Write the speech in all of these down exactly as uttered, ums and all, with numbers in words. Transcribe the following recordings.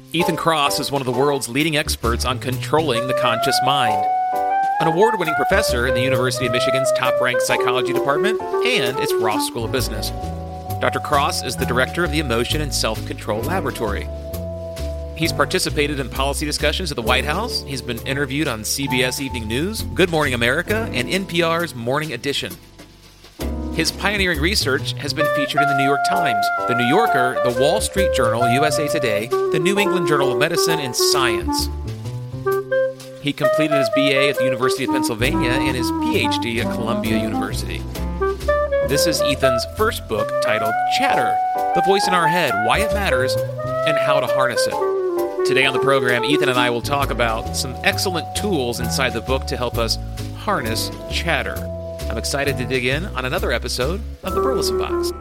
Ethan Kross is one of the world's leading experts on controlling the conscious mind. An award-winning professor in the University of Michigan's top-ranked psychology department and its Ross School of Business. Doctor Kross is the director of the Emotion and Self-Control Laboratory. He's participated in policy discussions at the White House. He's been interviewed on C B S Evening News, Good Morning America, and N P R's Morning Edition. His pioneering research has been featured in the New York Times, The New Yorker, The Wall Street Journal, U S A Today, the New England Journal of Medicine, and Science. He completed his B A at the University of Pennsylvania and his P H D at Columbia University. This is Ethan's first book, titled Chatter, The Voice in Our Head, Why It Matters, and How to Harness It. Today on the program, Ethan and I will talk about some excellent tools inside the book to help us harness chatter. I'm excited to dig in on another episode of the Burleson Box.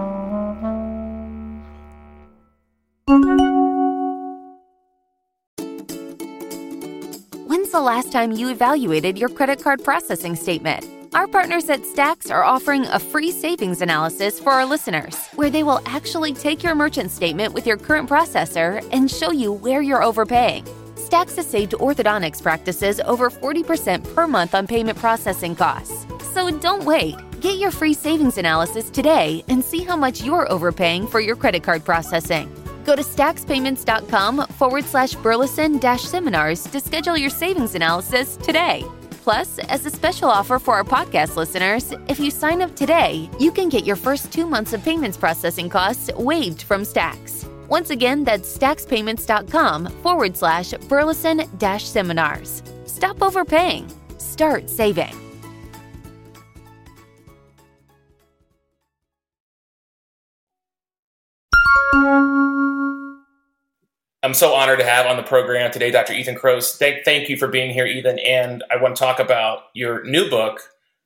When's the last time you evaluated your credit card processing statement? Our partners at Stacks are offering a free savings analysis for our listeners, where they will actually take your merchant statement with your current processor and show you where you're overpaying. Stacks has saved orthodontics practices over forty percent per month on payment processing costs. So don't wait. Get your free savings analysis today and see how much you're overpaying for your credit card processing. Go to stackspayments.com forward slash Burleson dash seminars to schedule your savings analysis today. Plus, as a special offer for our podcast listeners, if you sign up today, you can get your first two months of payments processing costs waived from Stacks. Once again, that's stackspayments.com forward slash Burleson dash seminars. Stop overpaying. Start saving. I'm so honored to have on the program today Doctor Ethan Kross. Thank, thank you for being here, Ethan. And I want to talk about your new book,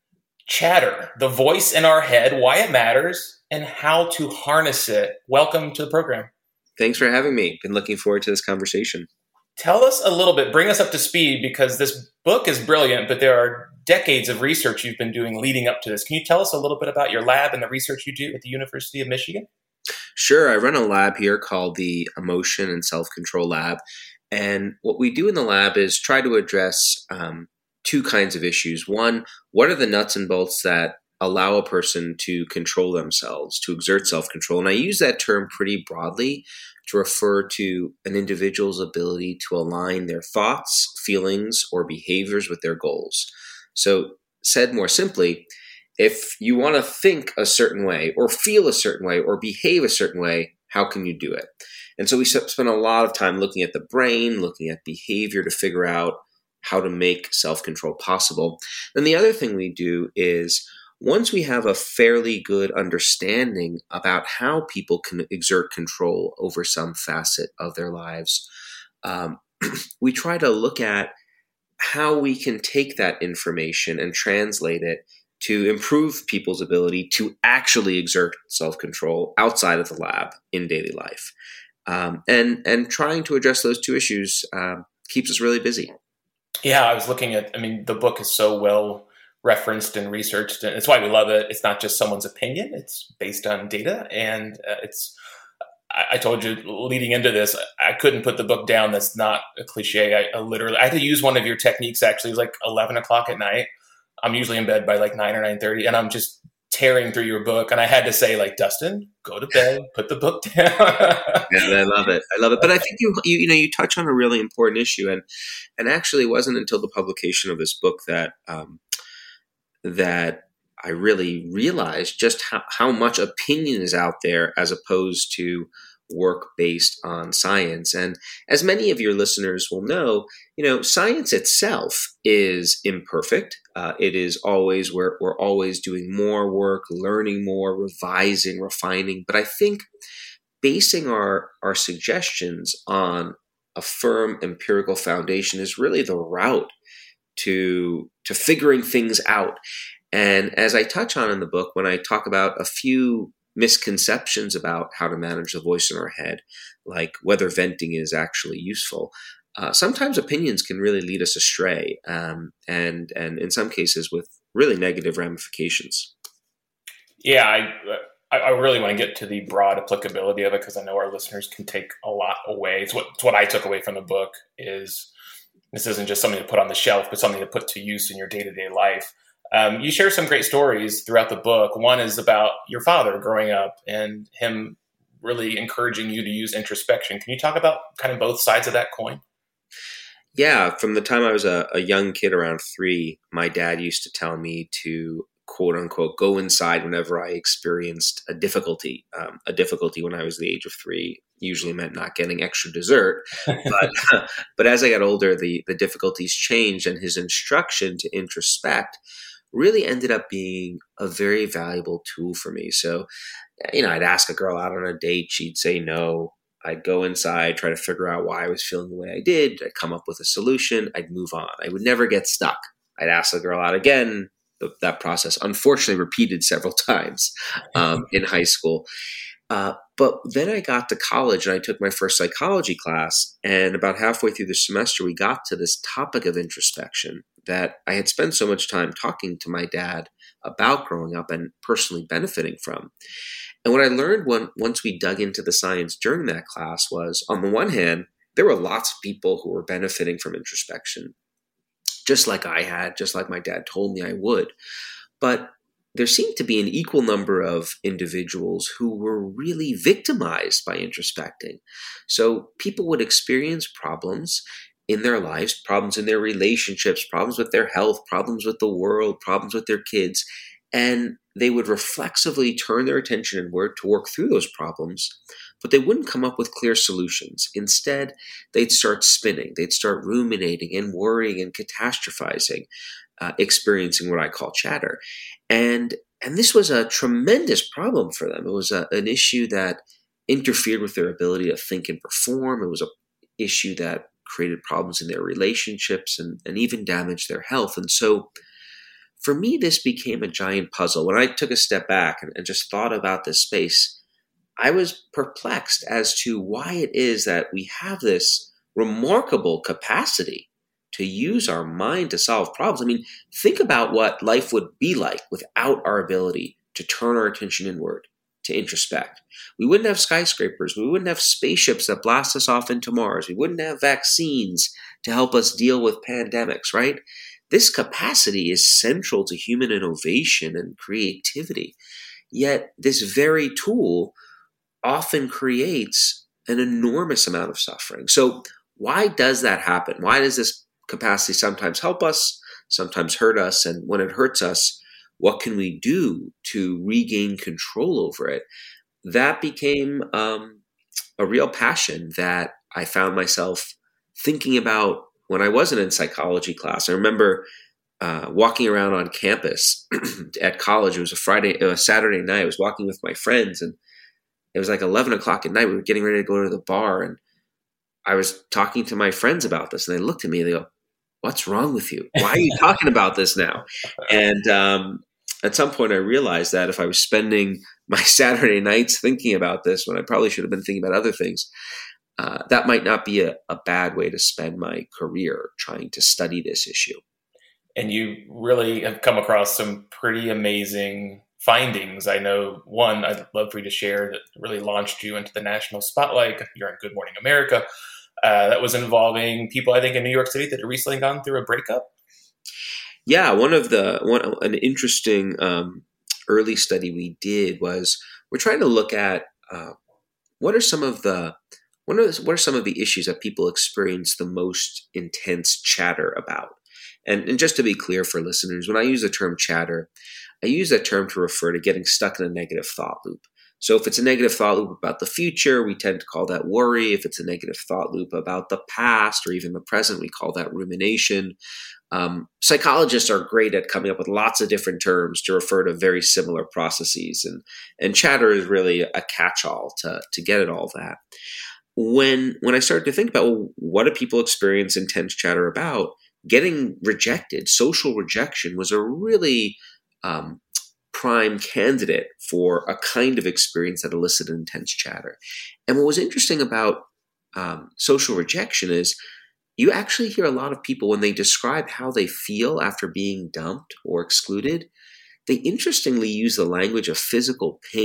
Chatter, The Voice in Our Head, Why It Matters, and How to Harness It. Welcome to the program. Thanks for having me. Been looking forward to this conversation. Tell us a little bit, bring us up to speed, because this book is brilliant, but there are decades of research you've been doing leading up to this. Can you tell us a little bit about your lab and the research you do at the University of Michigan? Sure. I run a lab here called the Emotion and Self-Control Lab. And what we do in the lab is try to address um, two kinds of issues. One, what are the nuts and bolts that allow a person to control themselves, to exert self-control? And I use that term pretty broadly to refer to an individual's ability to align their thoughts, feelings, or behaviors with their goals. So said more simply, if you want to think a certain way or feel a certain way or behave a certain way, how can you do it? And so we spend a lot of time looking at the brain, looking at behavior to figure out how to make self-control possible. Then the other thing we do is once we have a fairly good understanding about how people can exert control over some facet of their lives, um, we try to look at how we can take that information and translate it to improve people's ability to actually exert self-control outside of the lab in daily life. Um, and and trying to address those two issues um, keeps us really busy. Yeah, I was looking at, I mean, the book is so well referenced and researched, and it's why we love it. It's not just someone's opinion, it's based on data. And uh, it's, I, I told you leading into this, I couldn't put the book down. That's not a cliche. I, I literally, I had to use one of your techniques actually. It was like eleven o'clock at night. I'm usually in bed by like nine or nine thirty, and I'm just tearing through your book. And I had to say, like, Dustin, go to bed, put the book down. Yeah, I love it. I love it. But I think you, you, you know, you touch on a really important issue, and and actually, it wasn't until the publication of this book that um, that I really realized just how, how much opinion is out there as opposed to work based on science. And as many of your listeners will know, you know, science itself is imperfect. Uh, it is always, we're, we're always doing more work, learning more, revising, refining. But I think basing our, our suggestions on a firm empirical foundation is really the route to, to figuring things out. And as I touch on in the book, when I talk about a few misconceptions about how to manage the voice in our head, like whether venting is actually useful, uh, sometimes opinions can really lead us astray, um, and and in some cases with really negative ramifications. Yeah, I I, I really want to get to the broad applicability of it because I know our listeners can take a lot away. It's what, it's what I took away from the book is this isn't just something to put on the shelf, but something to put to use in your day-to-day life. Um, you share some great stories throughout the book. One is about your father growing up and him really encouraging you to use introspection. Can you talk about kind of both sides of that coin? Yeah, from the time I was a, a young kid around three, my dad used to tell me to quote unquote go inside whenever I experienced a difficulty. Um, a difficulty when I was the age of three usually meant not getting extra dessert. But but as I got older, the the difficulties changed, and his instruction to introspect really ended up being a very valuable tool for me. So, you know, I'd ask a girl out on a date, she'd say no. I'd go inside, try to figure out why I was feeling the way I did. I'd come up with a solution. I'd move on. I would never get stuck. I'd ask the girl out again. That process, unfortunately, repeated several times um, in high school. Uh, but then I got to college and I took my first psychology class. And about halfway through the semester, we got to this topic of introspection that I had spent so much time talking to my dad about growing up and personally benefiting from. And what I learned when, once we dug into the science during that class was, on the one hand, there were lots of people who were benefiting from introspection, just like I had, just like my dad told me I would. But there seemed to be an equal number of individuals who were really victimized by introspecting. So people would experience problems in their lives, problems in their relationships, problems with their health, problems with the world, problems with their kids, and they would reflexively turn their attention inward to work through those problems, but they wouldn't come up with clear solutions. Instead, they'd start spinning, they'd start ruminating and worrying and catastrophizing, uh, experiencing what I call chatter. And and this was a tremendous problem for them. It was a, an issue that interfered with their ability to think and perform. It was an issue that created problems in their relationships and, and even damaged their health. And so for me, this became a giant puzzle. When I took a step back and, and just thought about this space, I was perplexed as to why it is that we have this remarkable capacity to use our mind to solve problems. I mean, think about what life would be like without our ability to turn our attention inward, to introspect. We wouldn't have skyscrapers. We wouldn't have spaceships that blast us off into Mars. We wouldn't have vaccines to help us deal with pandemics, right? This capacity is central to human innovation and creativity. Yet this very tool often creates an enormous amount of suffering. So why does that happen? Why does this capacity sometimes help us, sometimes hurt us? And when it hurts us, what can we do to regain control over it? That became um, a real passion that I found myself thinking about when I wasn't in psychology class. I remember uh, walking around on campus at college. It was a Friday, it was a Saturday night. I was walking with my friends, and it was like eleven o'clock at night. We were getting ready to go to the bar, and I was talking to my friends about this, and they looked at me and they go, "What's wrong with you? Why are you talking about this now?" And um, at some point I realized that if I was spending my Saturday nights thinking about this when I probably should have been thinking about other things, uh, that might not be a, a bad way to spend my career trying to study this issue. And you really have come across some pretty amazing findings. I know one I'd love for you to share that really launched you into the national spotlight. You're on Good Morning America. Uh, that was involving people, I think, in New York City that had recently gone through a breakup. Yeah, one of the one an interesting um, early study we did was we're trying to look at uh, what are some of the what are what are some of the issues that people experience the most intense chatter about. And, and just to be clear for listeners, when I use the term chatter, I use that term to refer to getting stuck in a negative thought loop. So if it's a negative thought loop about the future, we tend to call that worry. If it's a negative thought loop about the past or even the present, we call that rumination. Um, psychologists are great at coming up with lots of different terms to refer to very similar processes. And, and chatter is really a catch-all to, to get at all that. When, when I started to think about, well, what do people experience intense chatter about, getting rejected, social rejection was a really um, prime candidate for a kind of experience that elicited intense chatter. And what was interesting about um, social rejection is you actually hear a lot of people when they describe how they feel after being dumped or excluded, they interestingly use the language of physical pain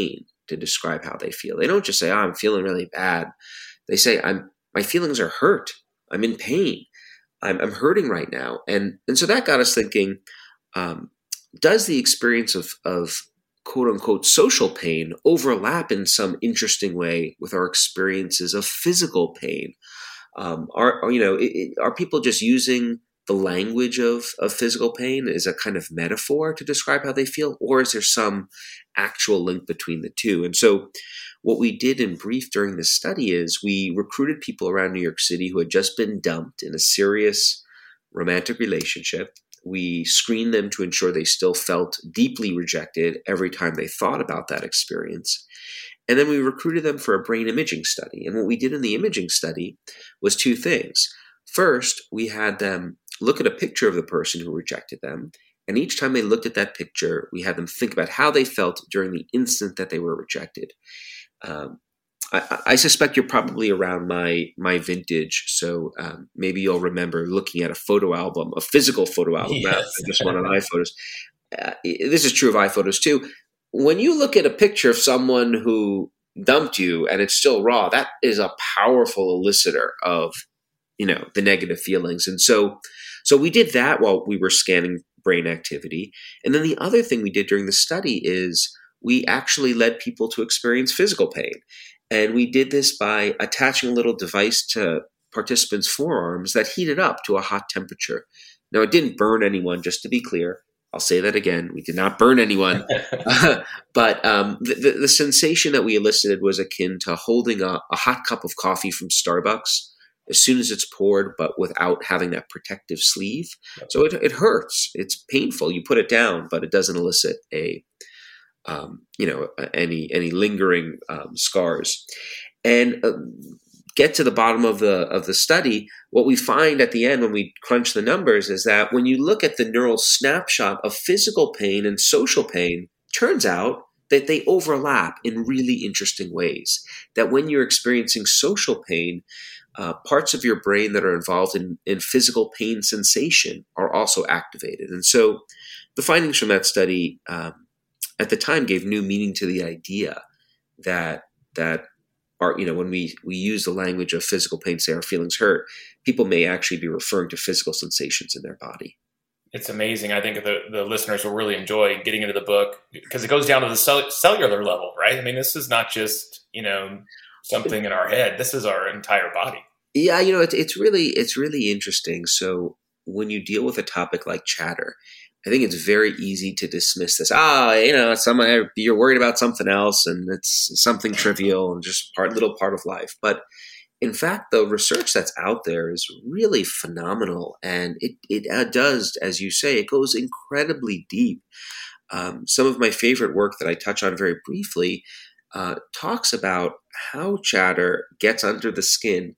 to describe how they feel. They don't just say, oh, I'm feeling really bad. They say, I'm my feelings are hurt. I'm in pain. I'm, I'm hurting right now. And, and so that got us thinking, um, does the experience of, of quote unquote social pain overlap in some interesting way with our experiences of physical pain? Um, are, are, you know, it, it, are people just using the language of, of physical pain as a kind of metaphor to describe how they feel, or is there some actual link between the two? And so what we did in brief during this study is we recruited people around New York City who had just been dumped in a serious romantic relationship. We screened them to ensure they still felt deeply rejected every time they thought about that experience. And then we recruited them for a brain imaging study. And what we did in the imaging study was two things. First, we had them look at a picture of the person who rejected them. And each time they looked at that picture, we had them think about how they felt during the instant that they were rejected. Um, I, I suspect you're probably around my my vintage, so um, maybe you'll remember looking at a photo album, a physical photo album, yes. Not just one on iPhotos. Uh, this is true of iPhotos too. When you look at a picture of someone who dumped you and it's still raw, that is a powerful elicitor of, you know, the negative feelings. And so, so we did that while we were scanning brain activity. And then the other thing we did during the study is we actually led people to experience physical pain. And we did this by attaching a little device to participants' forearms that heated up to a hot temperature. Now, it didn't burn anyone, just to be clear. I'll say that again. We did not burn anyone. uh, but um, the, the, the sensation that we elicited was akin to holding a, a hot cup of coffee from Starbucks as soon as it's poured, but without having that protective sleeve. So it, it hurts. It's painful. You put it down, but it doesn't elicit a Um, you know, any any lingering um, scars, and uh, get to the bottom of the of the study. What we find at the end when we crunch the numbers is that when you look at the neural snapshot of physical pain and social pain, turns out that they overlap in really interesting ways. That when you're experiencing social pain, uh, parts of your brain that are involved in, in physical pain sensation are also activated, and so the findings from that study. Um, at the time gave new meaning to the idea that that our, you know, when we, we use the language of physical pain, say our feelings hurt, people may actually be referring to physical sensations in their body. It's amazing. I think the, the listeners will really enjoy getting into the book because it goes down to the cell, cellular level, right? I mean, this is not just, you know, something in our head. This is our entire body. Yeah, you know, it, it's really it's really interesting. So when you deal with a topic like chatter, I think it's very easy to dismiss this. Ah, you know, some, you're worried about something else and it's something trivial and just part little part of life. But in fact, the research that's out there is really phenomenal. And it, it uh, does, as you say, it goes incredibly deep. Um, some of my favorite work that I touch on very briefly uh, talks about how chatter gets under the skin,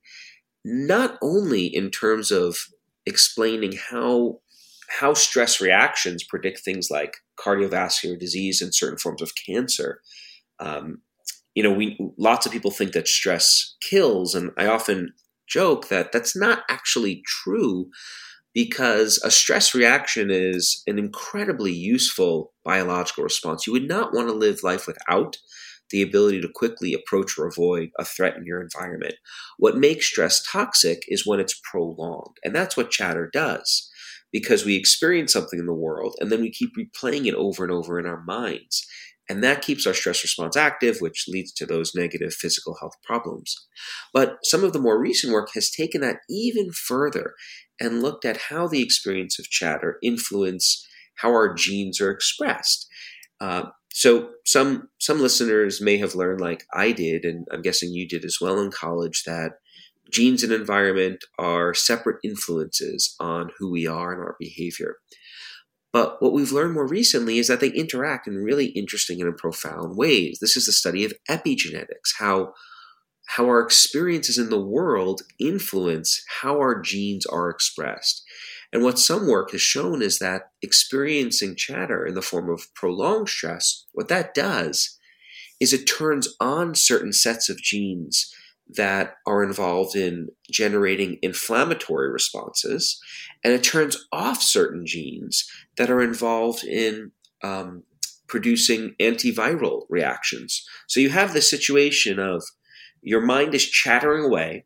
not only in terms of explaining how how stress reactions predict things like cardiovascular disease and certain forms of cancer. Um, you know, we lots of people think that stress kills, and I often joke that that's not actually true because a stress reaction is an incredibly useful biological response. You would not want to live life without the ability to quickly approach or avoid a threat in your environment. What makes stress toxic is when it's prolonged, and that's what chatter does. Because we experience something in the world and then we keep replaying it over and over in our minds. And that keeps our stress response active, which leads to those negative physical health problems. But some of the more recent work has taken that even further and looked at how the experience of chatter influence how our genes are expressed. Uh, so some some listeners may have learned, like I did, and I'm guessing you did as well in college, that genes and environment are separate influences on who we are and our behavior. But what we've learned more recently is that they interact in really interesting and profound ways. This is the study of epigenetics, how, how our experiences in the world influence how our genes are expressed. And what some work has shown is that experiencing chatter in the form of prolonged stress, what that does is it turns on certain sets of genes that are involved in generating inflammatory responses, and it turns off certain genes that are involved in um, producing antiviral reactions. So you have this situation of your mind is chattering away,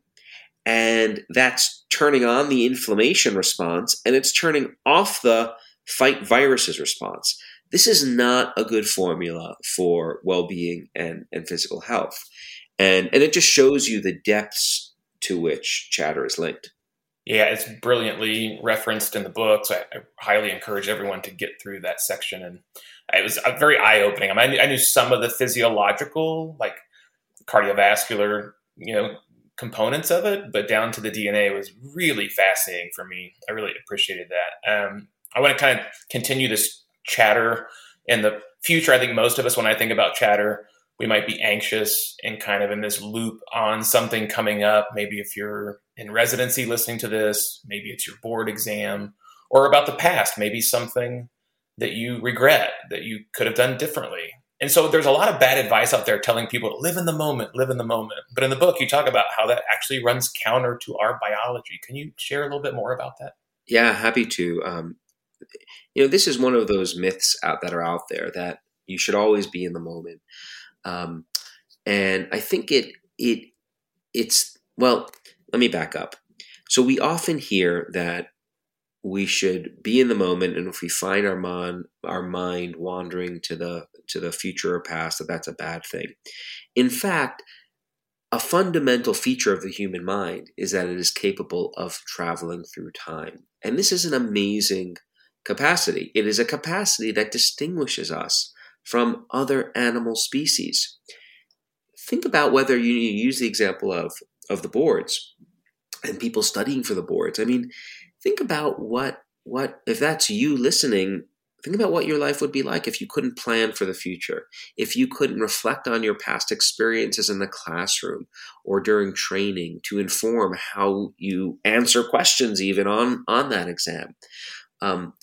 and that's turning on the inflammation response, and it's turning off the fight viruses response. This is not a good formula for well-being and, and physical health. And, and it just shows you the depths to which chatter is linked. Yeah, it's brilliantly referenced in the book, so I, I highly encourage everyone to get through that section. And it was very eye-opening. I mean, I knew, I knew some of the physiological, like cardiovascular, you know, components of it, but down to the D N A was really fascinating for me. I really appreciated that. Um, I want to kind of continue this chatter in the future. I think most of us, when I think about chatter, we might be anxious and kind of in this loop on something coming up. Maybe if you're in residency listening to this, maybe it's your board exam, or about the past, maybe something that you regret that you could have done differently. And so there's a lot of bad advice out there telling people to live in the moment, live in the moment. But in the book, you talk about how that actually runs counter to our biology. Can you share a little bit more about that? Yeah, happy to. Um, you know, this is one of those myths out that are out there that you should always be in the moment. Um, and I think it it it's well, let me back up. So we often hear that we should be in the moment, and if we find our mind our mind wandering to the to the future or past, that that's a bad thing. In fact, a fundamental feature of the human mind is that it is capable of traveling through time. And this is an amazing capacity. It is a capacity that distinguishes us from other animal species. Think about whether you use the example of, of the boards and people studying for the boards. I mean, think about what, what, if that's you listening, think about what your life would be like if you couldn't plan for the future, if you couldn't reflect on your past experiences in the classroom or during training to inform how you answer questions even on, on that exam. Um,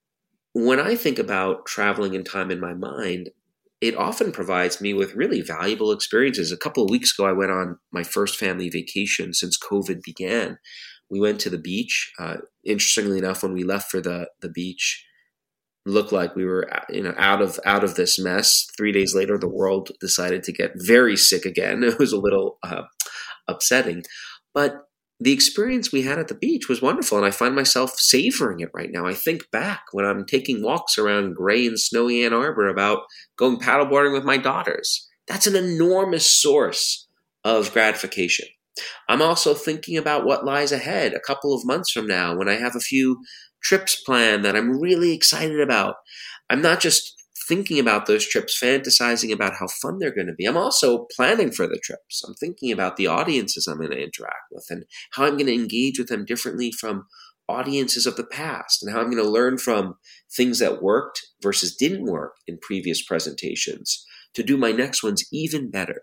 when I think about traveling in time in my mind, it often provides me with really valuable experiences. A couple of weeks ago, I went on my first family vacation since COVID began. We went to the beach. Uh, interestingly enough, when we left for the, the beach, it looked like we were, you know, out of out of this mess. Three days later, the world decided to get very sick again. It was a little uh, upsetting, but the experience we had at the beach was wonderful, and I find myself savoring it right now. I think back when I'm taking walks around gray and snowy Ann Arbor about going paddleboarding with my daughters. That's an enormous source of gratification. I'm also thinking about what lies ahead a couple of months from now when I have a few trips planned that I'm really excited about. I'm not just thinking about those trips, fantasizing about how fun they're going to be. I'm also planning for the trips. I'm thinking about the audiences I'm going to interact with and how I'm going to engage with them differently from audiences of the past, and how I'm going to learn from things that worked versus didn't work in previous presentations to do my next ones even better.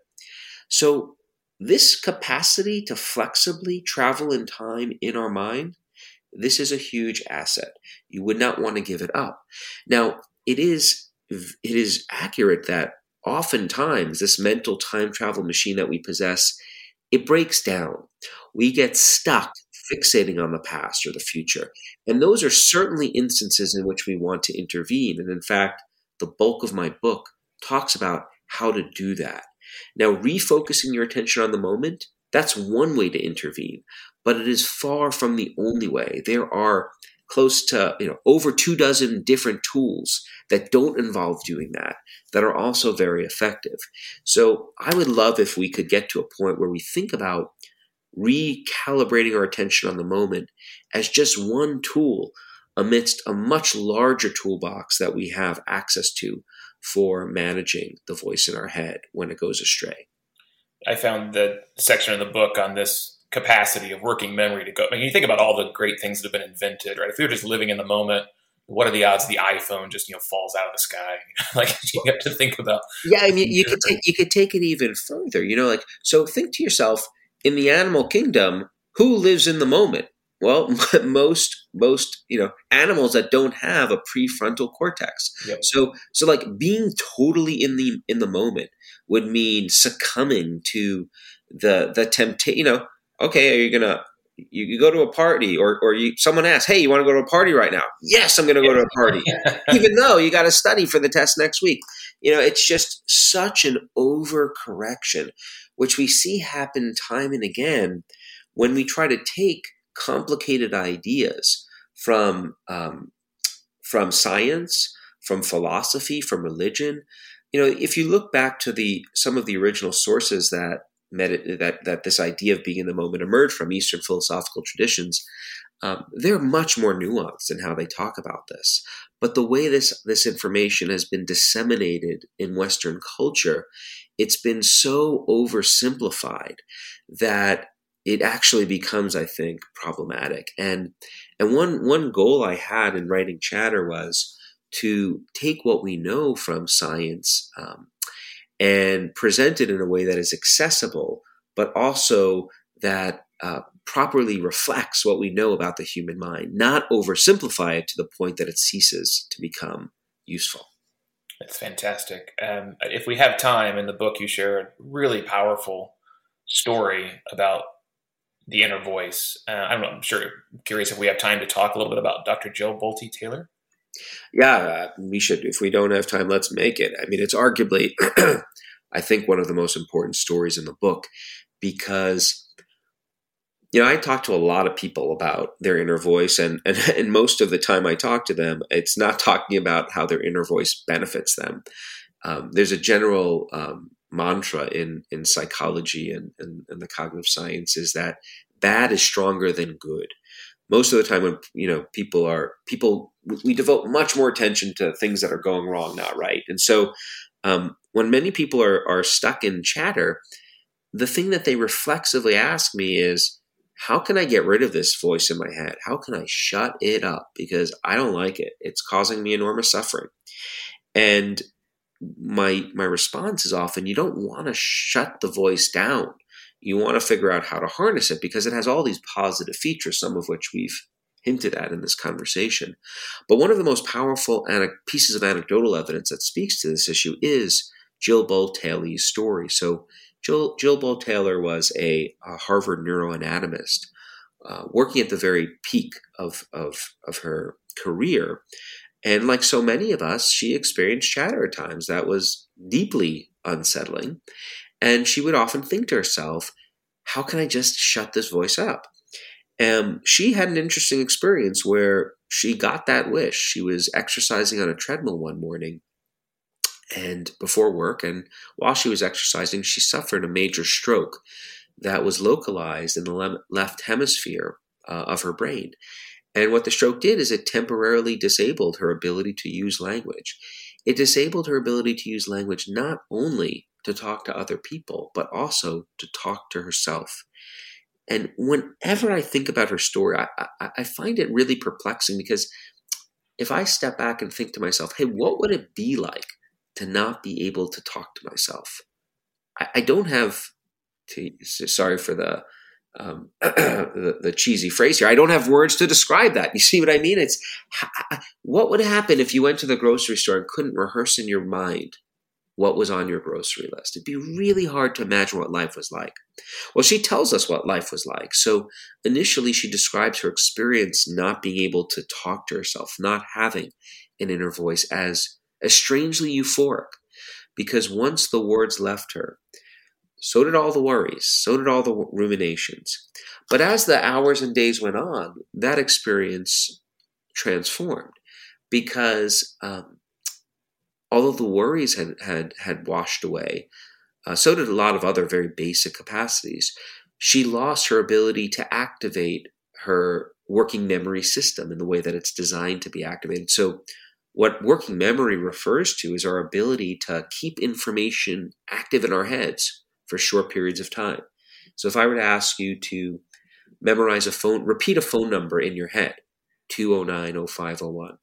So this capacity to flexibly travel in time in our mind, this is a huge asset. You would not want to give it up. Now, it is It is accurate that oftentimes this mental time travel machine that we possess, it breaks down. We get stuck fixating on the past or the future. And those are certainly instances in which we want to intervene. And in fact, the bulk of my book talks about how to do that. Now, refocusing your attention on the moment, that's one way to intervene, but it is far from the only way. There are close to, you know, over two dozen different tools that don't involve doing that, that are also very effective. So I would love if we could get to a point where we think about recalibrating our attention on the moment as just one tool amidst a much larger toolbox that we have access to for managing the voice in our head when it goes astray. I found the section of the book on this capacity of working memory to go. I mean, you think about all the great things that have been invented, right? If we were just living in the moment, what are the odds the iPhone just, you know, falls out of the sky? Like, you have to think about. Yeah, I mean, you could take you could take it even further. You know, like, so think to yourself, in the animal kingdom, who lives in the moment? Well, most most you know animals that don't have a prefrontal cortex. Yep. So so like being totally in the in the moment would mean succumbing to the the temptation. You know, okay, are you gonna You, you go to a party, or or you someone asks, "Hey, you want to go to a party right now?" Yes, I'm going to go to a party, even though you got to study for the test next week. You know, it's just such an overcorrection, which we see happen time and again when we try to take complicated ideas from um, from science, from philosophy, from religion. You know, if you look back to the some of the original sources that Medit- that that this idea of being in the moment emerged from, Eastern philosophical traditions, um, they're much more nuanced in how they talk about this. But the way this this information has been disseminated in Western culture, it's been so oversimplified that it actually becomes, I think, problematic. And and one one goal I had in writing Chatter was to take what we know from science um, and present it in a way that is accessible, but also that uh, properly reflects what we know about the human mind, not oversimplify it to the point that it ceases to become useful. That's fantastic. Um, if we have time, in the book you share a really powerful story about the inner voice. Uh, I'm, I'm sure curious if we have time to talk a little bit about Doctor Jill Bolte Taylor. Yeah, uh, we should. If we don't have time, let's make it. I mean, it's arguably, I think, one of the most important stories in the book because, you know, I talk to a lot of people about their inner voice, and, and, and most of the time I talk to them, it's not talking about how their inner voice benefits them. Um, there's a general um, mantra in, in psychology and, and, and the cognitive sciences that bad is stronger than good. Most of the time when, you know, people are, people, we devote much more attention to things that are going wrong, not right. And so um, when many people are, are stuck in chatter, the thing that they reflexively ask me is, how can I get rid of this voice in my head? How can I shut it up? Because I don't like it. It's causing me enormous suffering. And my, my response is often, you don't want to shut the voice down. You want to figure out how to harness it because it has all these positive features, some of which we've hinted at in this conversation. But one of the most powerful ana- pieces of anecdotal evidence that speaks to this issue is Jill Bolte Taylor's story. So Jill, Jill Bolte Taylor was a, a Harvard neuroanatomist uh, working at the very peak of, of, of her career. And like so many of us, she experienced chatter at times that was deeply unsettling. And she would often think to herself, how can I just shut this voice up? And she had an interesting experience where she got that wish. She was exercising on a treadmill one morning and before work. And while she was exercising, she suffered a major stroke that was localized in the le- left hemisphere uh, of her brain. And what the stroke did is it temporarily disabled her ability to use language. It disabled her ability to use language not only to talk to other people, but also to talk to herself. And whenever I think about her story, I, I, I find it really perplexing because if I step back and think to myself, hey, what would it be like to not be able to talk to myself? I, I don't have, to, sorry for the, um, the the cheesy phrase here, I don't have words to describe that. You see what I mean? It's what would happen if you went to the grocery store and couldn't rehearse in your mind what was on your grocery list? It'd be really hard to imagine what life was like. Well, she tells us what life was like. So initially, she describes her experience not being able to talk to herself, not having an inner voice as, as strangely euphoric. Because once the words left her, so did all the worries, so did all the ruminations. But as the hours and days went on, that experience transformed because um, although the worries had, had, had washed away, uh, so did a lot of other very basic capacities. She lost her ability to activate her working memory system in the way that it's designed to be activated. So what working memory refers to is our ability to keep information active in our heads for short periods of time. So if I were to ask you to memorize a phone, repeat a phone number in your head, two oh nine oh five oh one.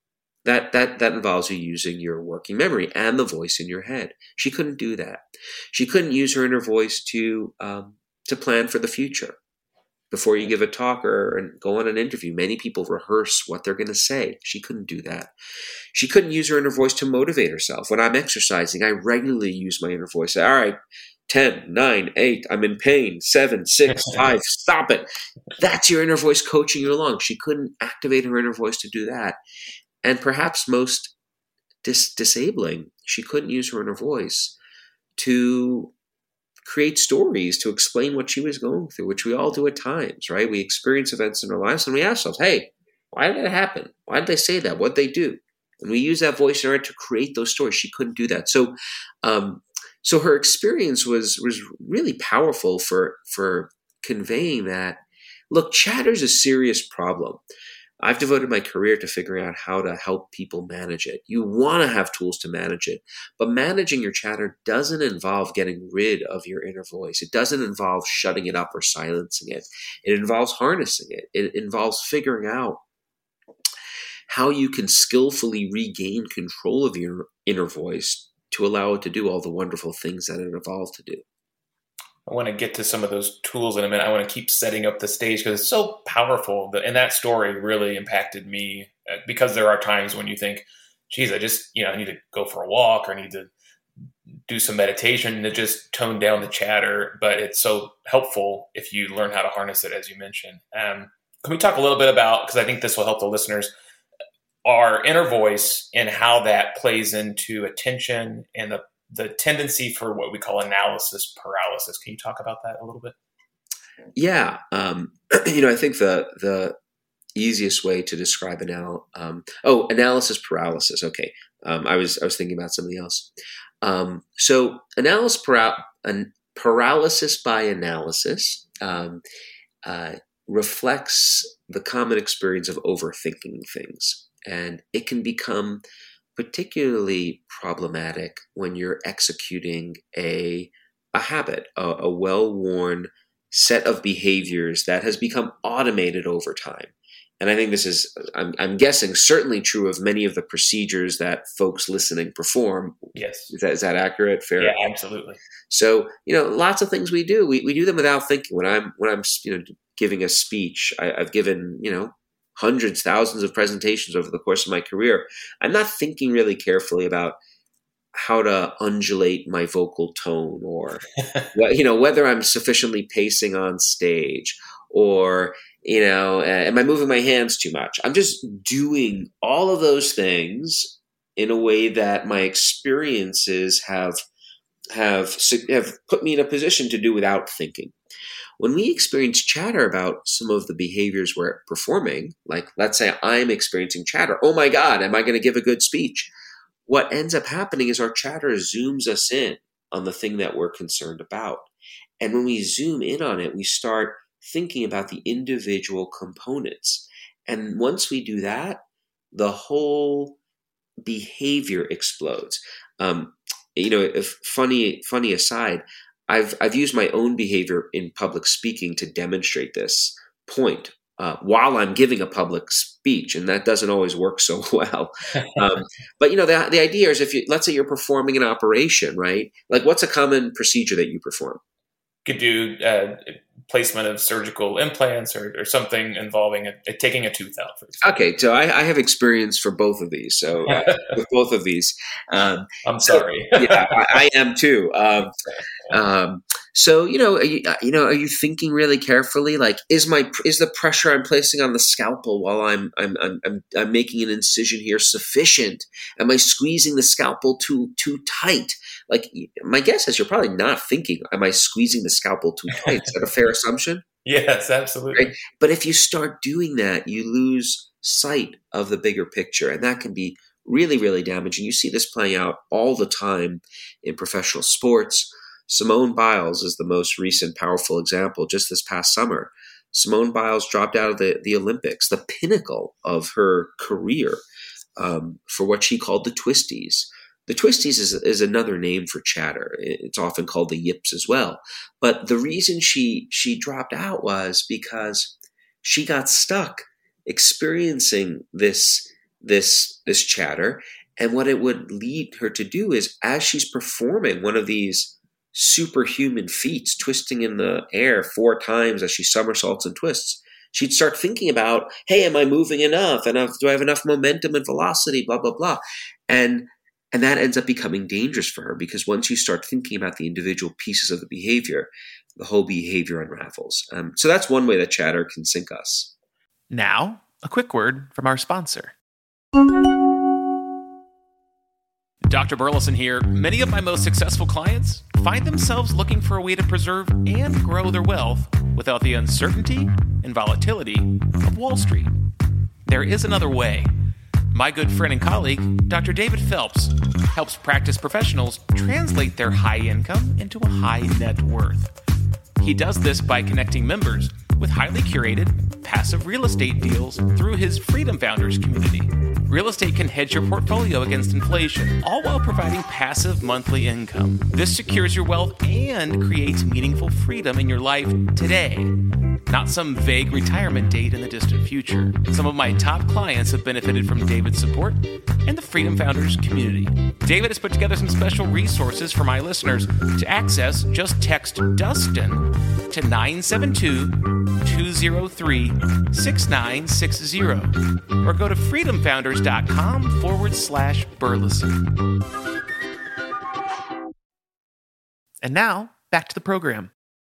That, that, that involves you using your working memory and the voice in your head. She couldn't do that. She couldn't use her inner voice to, um, to plan for the future. Before you give a talk or go on an interview, many people rehearse what they're going to say. She couldn't do that. She couldn't use her inner voice to motivate herself. When I'm exercising, I regularly use my inner voice. All right, ten, nine, eight, I'm in pain, seven, six, five, stop it. That's your inner voice coaching you along. She couldn't activate her inner voice to do that. And perhaps most dis- disabling, she couldn't use her inner voice to create stories to explain what she was going through, which we all do at times, right? We experience events in our lives and we ask ourselves, hey, why did that happen? Why did they say that? What did they do? And we use that voice in order to create those stories. She couldn't do that. So, um, so her experience was was really powerful for for conveying that. Look, chatter is a serious problem. I've devoted my career to figuring out how to help people manage it. You want to have tools to manage it, but managing your chatter doesn't involve getting rid of your inner voice. It doesn't involve shutting it up or silencing it. It involves harnessing it. It involves figuring out how you can skillfully regain control of your inner voice to allow it to do all the wonderful things that it evolved to do. I want to get to some of those tools in a minute. I want to keep setting up the stage because it's so powerful. And that story really impacted me because there are times when you think, geez, I just, you know, I need to go for a walk or I need to do some meditation to just tone down the chatter. But it's so helpful if you learn how to harness it, as you mentioned. Um, can we talk a little bit about, because I think this will help the listeners, our inner voice and how that plays into attention and the, the tendency for what we call analysis paralysis. Can you talk about that a little bit? Yeah. Um, you know, I think the the easiest way to describe anal um, oh, analysis paralysis. Okay. Um, I was I was thinking about something else. Um, so analysis para- an paralysis by analysis um, uh, reflects the common experience of overthinking things. And it can become particularly problematic when you're executing a a habit, a, a well-worn set of behaviors that has become automated over time. And I think this is, I'm, I'm guessing, certainly true of many of the procedures that folks listening perform. Yes. Is that, is that accurate? Fair? Yeah, absolutely. So, you know, lots of things we do, we, we do them without thinking. When I'm, when I'm, you know, giving a speech, I, I've given, you know, hundreds, thousands of presentations over the course of my career. I'm not thinking really carefully about how to undulate my vocal tone or, you know, whether I'm sufficiently pacing on stage or, you know, uh, am I moving my hands too much? I'm just doing all of those things in a way that my experiences have have have put me in a position to do without thinking. When we experience chatter about some of the behaviors we're performing, like let's say I'm experiencing chatter, oh my God, am I going to give a good speech? What ends up happening is our chatter zooms us in on the thing that we're concerned about. And when we zoom in on it, we start thinking about the individual components. And once we do that, the whole behavior explodes. Um, you know, if funny, funny aside, I've I've used my own behavior in public speaking to demonstrate this point uh, while I'm giving a public speech, and that doesn't always work so well. Um, but you know, the the idea is if you let's say you're performing an operation, right? Like, what's a common procedure that you perform? Could do uh, placement of surgical implants or, or something involving a, a, taking a tooth out. For example. Okay, so I, I have experience for both of these. So uh, with both of these, um, I'm sorry. So, yeah, I, I am too. Um, um, so you know, are you, you know, are you thinking really carefully? Like, is my is the pressure I'm placing on the scalpel while I'm I'm I'm I'm, I'm making an incision here sufficient? Am I squeezing the scalpel too too tight? Like, my guess is you're probably not thinking, am I squeezing the scalpel too tight? Is that a fair assumption? Yes, absolutely. Right? But if you start doing that, you lose sight of the bigger picture, and that can be really, really damaging. You see this playing out all the time in professional sports. Simone Biles is the most recent powerful example. Just this past summer, Simone Biles dropped out of the, the Olympics, the pinnacle of her career, um, for what she called the twisties. The twisties is, is another name for chatter. It's often called the yips as well. But the reason she she dropped out was because she got stuck experiencing this this this chatter. And what it would lead her to do is, as she's performing one of these superhuman feats, twisting in the air four times as she somersaults and twists, she'd start thinking about, hey, am I moving enough? And do I have enough momentum and velocity? Blah, blah, blah. And And that ends up becoming dangerous for her because once you start thinking about the individual pieces of the behavior, the whole behavior unravels. Um, so that's one way that chatter can sink us. Now, a quick word from our sponsor. Doctor Burleson here. Many of my most successful clients find themselves looking for a way to preserve and grow their wealth without the uncertainty and volatility of Wall Street. There is another way. My good friend and colleague, Doctor David Phelps, helps practice professionals translate their high income into a high net worth. He does this by connecting members with highly curated, passive real estate deals through his Freedom Founders community. Real estate can hedge your portfolio against inflation, all while providing passive monthly income. This secures your wealth and creates meaningful freedom in your life today, not some vague retirement date in the distant future. Some of my top clients have benefited from David's support and the Freedom Founders community. David has put together some special resources for my listeners. To access, just text Dustin to nine seven two, two zero three, six nine six zero or go to freedomfounders.com forward slash Burleson. And now, back to the program.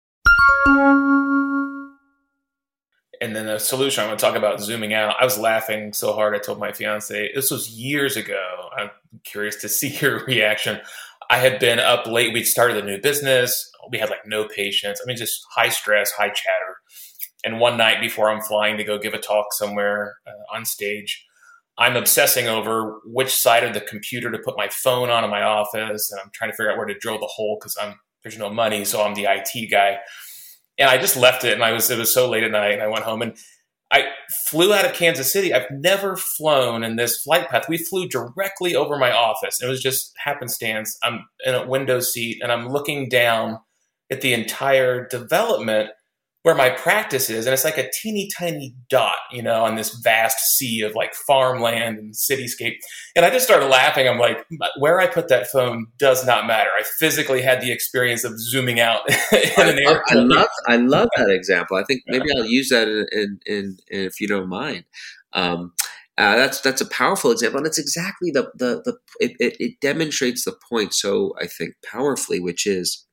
And then the solution, I'm going to talk about zooming out. I was laughing so hard, I told my fiance, this was years ago. I'm curious to see your reaction. I had been up late. We'd started a new business. We had like no patience. I mean, just high stress, high chatter. And one night before I'm flying to go give a talk somewhere uh, on stage, I'm obsessing over which side of the computer to put my phone on in my office. And I'm trying to figure out where to drill the hole because I'm there's no money. So I'm the I T guy. And I just left it. And I was it was so late at night. And I went home and I flew out of Kansas City. I've never flown in this flight path. We flew directly over my office. It was just happenstance. I'm in a window seat and I'm looking down at the entire development where my practice is. And it's like a teeny tiny dot, you know, on this vast sea of like farmland and cityscape. And I just started laughing. I'm like, where I put that phone does not matter. I physically had the experience of zooming out in an I, airplane. I love, I love that example. I think maybe I'll use that in, in, in, in if you don't mind. Um, uh, that's that's a powerful example, and it's exactly the the the it, it, it demonstrates the point so I think powerfully, which is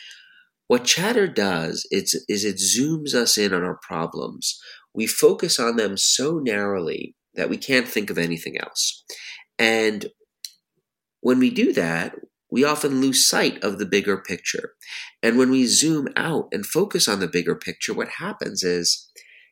what chatter does. It's is it zooms us in on our problems. We focus on them so narrowly that we can't think of anything else, and when we do that, we often lose sight of the bigger picture. And when we zoom out and focus on the bigger picture, what happens is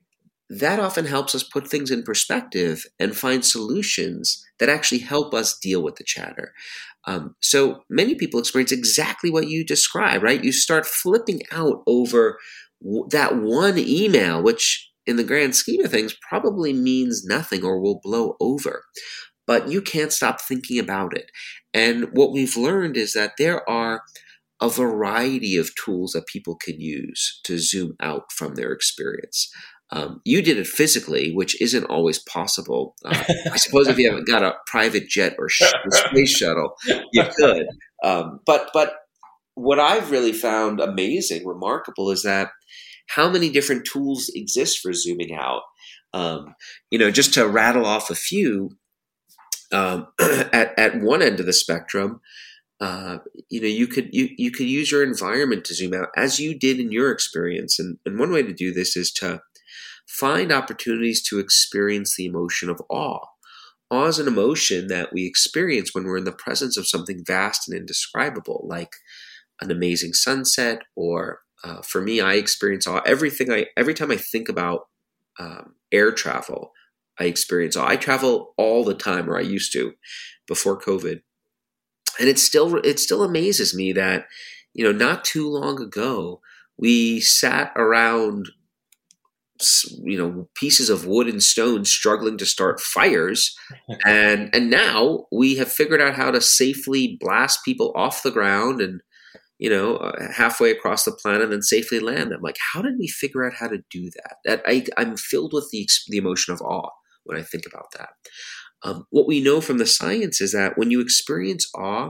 that often helps us put things in perspective and find solutions that actually help us deal with the chatter. Um, so many people experience exactly what you describe, right? You start flipping out over w- that one email, which in the grand scheme of things probably means nothing or will blow over. But you can't stop thinking about it. And what we've learned is that there are a variety of tools that people can use to zoom out from their experience. Um, you did it physically, which isn't always possible. Uh, I suppose if you haven't got a private jet or sh- space shuttle, you could. Um, but but what I've really found amazing, remarkable, is that how many different tools exist for zooming out. Um, you know, just to rattle off a few. Um, at at one end of the spectrum, uh, you know, you could you you could use your environment to zoom out, as you did in your experience. And and one way to do this is to find opportunities to experience the emotion of awe. Awe is an emotion that we experience when we're in the presence of something vast and indescribable, like an amazing sunset, or uh, for me, I experience awe. Everything I every time I think about um, air travel, I experience awe. I travel all the time, or I used to before COVID. And it still it still amazes me that, you know, not too long ago, we sat around, you know, pieces of wood and stone struggling to start fires. And and now we have figured out how to safely blast people off the ground and, you know, uh, halfway across the planet and safely land them. Like, how did we figure out how to do that? That I, I'm filled with the the emotion of awe when I think about that. Um, what we know from the science is that when you experience awe,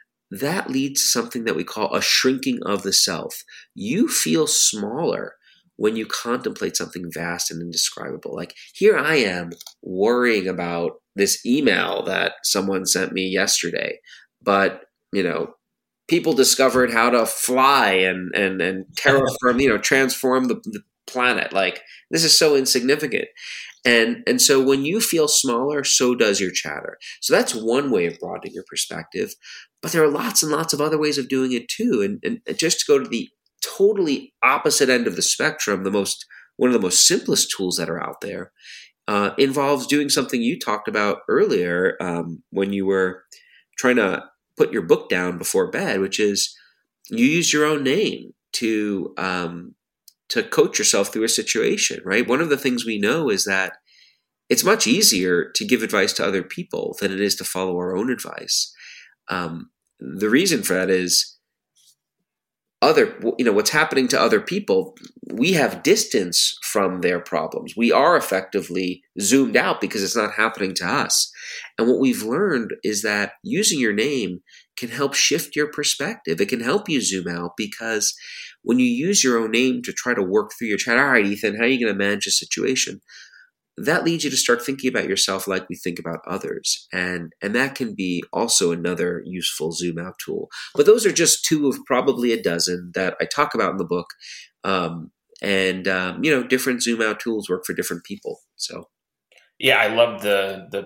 that leads to something that we call a shrinking of the self. You feel smaller when you contemplate something vast and indescribable. Like here I am worrying about this email that someone sent me yesterday, but, you know, people discovered how to fly and, and, and terraform, you know, transform the, the planet. Like this is so insignificant. And, and so when you feel smaller, so does your chatter. So that's one way of broadening your perspective, but there are lots and lots of other ways of doing it too. And, and just to go to the totally opposite end of the spectrum, the most, one of the most simplest tools that are out there, uh, involves doing something you talked about earlier, um, when you were trying to put your book down before bed, which is you use your own name to, um, to coach yourself through a situation, right? One of the things we know is that it's much easier to give advice to other people than it is to follow our own advice. Um, the reason for that is other, you know, what's happening to other people, we have distance from their problems. We are effectively zoomed out because it's not happening to us. And what we've learned is that using your name can help shift your perspective. It can help you zoom out because when you use your own name to try to work through your chat, all right, Ethan, how are you going to manage a situation? That leads you to start thinking about yourself like we think about others. And, and that can be also another useful zoom out tool. But those are just two of probably a dozen that I talk about in the book. Um, and, um, you know, different zoom out tools work for different people. So, yeah, I love the, the,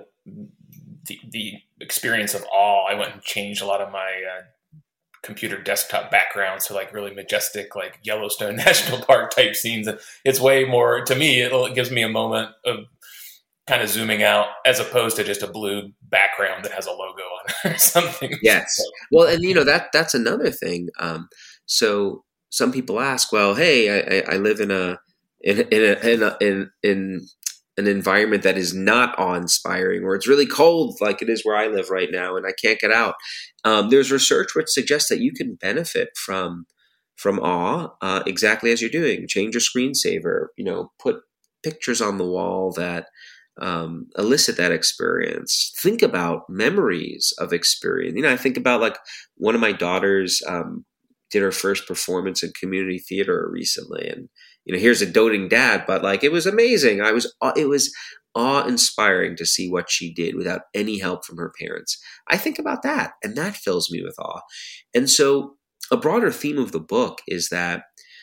the, the experience of awe. I went and changed a lot of my, uh, computer desktop backgrounds to like really majestic, like Yellowstone National Park type scenes. It's way more, to me, it'll, it gives me a moment of kind of zooming out as opposed to just a blue background that has a logo on it or something. Yes. Well, and you know, that that's another thing. Um, so some people ask, well, hey, I, I live in a, in, in a, in a, in, in an environment that is not awe-inspiring, or it's really cold like it is where I live right now and I can't get out. Um, there's research which suggests that you can benefit from from awe uh, exactly as you're doing. Change your screensaver, you know, put pictures on the wall that um, elicit that experience. Think about memories of experience. You know, I think about like one of my daughters um, did her first performance in community theater recently, and you know, here's a doting dad, but like it was amazing. I was it was awe-inspiring to see what she did without any help from her parents. I think about that, and that fills me with awe. And so a broader theme of the book is that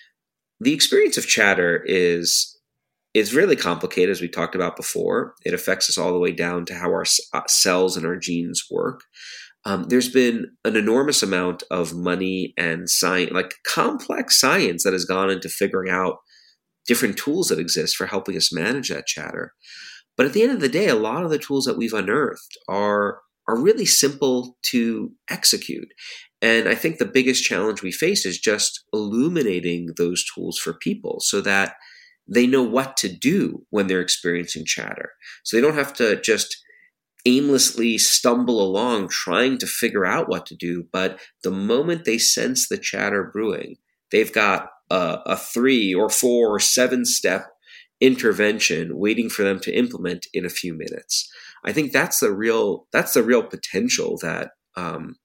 the experience of chatter is is really complicated, as we talked about before. It affects us all the way down to how our cells and our genes work. Um, there's been an enormous amount of money and science, like complex science, that has gone into figuring out different tools that exist for helping us manage that chatter. But at the end of the day, a lot of the tools that we've unearthed are are really simple to execute. And I think the biggest challenge we face is just illuminating those tools for people so that they know what to do when they're experiencing chatter. So they don't have to just aimlessly stumble along trying to figure out what to do. But the moment they sense the chatter brewing, they've got a, a three or four or seven step intervention waiting for them to implement in a few minutes. I think that's the real that's the real potential that um,